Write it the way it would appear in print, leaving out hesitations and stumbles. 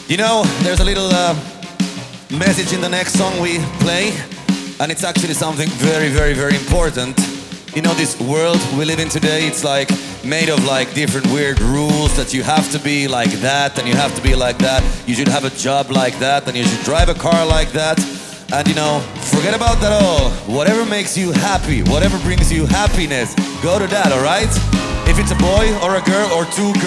You know, there's a little message in the next song we play, and it's actually something very, very, very important. You know, this world we live in today, it's like made of like different weird rules that you have to be like that, and you have to be like that. You should have a job like that, and you should drive a car like that. And you know, forget about that all. Whatever makes you happy, whatever brings you happiness, go to that, alright? If it's a boy or a girl or two girls,